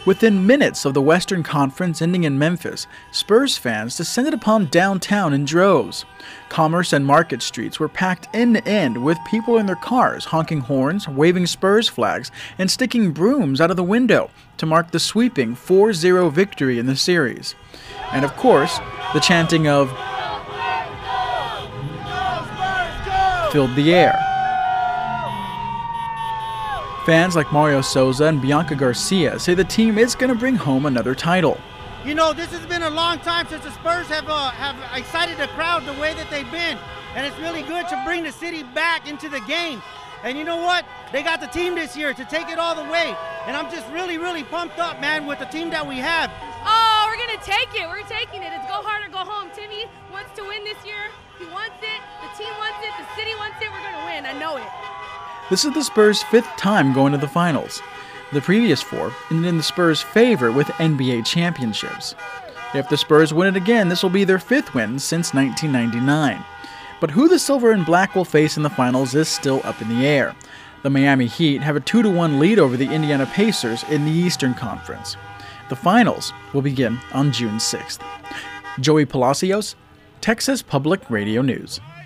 Within minutes of the Western Conference ending in Memphis, Spurs fans descended upon downtown in droves. Commerce and Market streets were packed end to end with people in their cars honking horns, waving Spurs flags, and sticking brooms out of the window to mark the sweeping 4-0 victory in the series. And of course, the chanting of filled the air. Fans like Mario Souza and Bianca Garcia say the team is going to bring home another title. You know, this has been a long time since the Spurs have excited the crowd the way that they've been. And it's really good to bring the city back into the game. And you know what? They got the team this year to take it all the way. And I'm just really, really pumped up, man, with the team that we have. Oh, we're going to take it. We're taking it. It's go hard or go home. Timmy wants to win this year. He wants it. The team wants it. The city wants it. We're going to win. I know it. This is the Spurs' 5th time going to the finals. The previous 4 ended in the Spurs' favor with NBA championships. If the Spurs win it again, this will be their 5th win since 1999. But who the Silver and Black will face in the finals is still up in the air. The Miami Heat have a 2-1 lead over the Indiana Pacers in the Eastern Conference. The finals will begin on June 6th. Joey Palacios, Texas Public Radio News.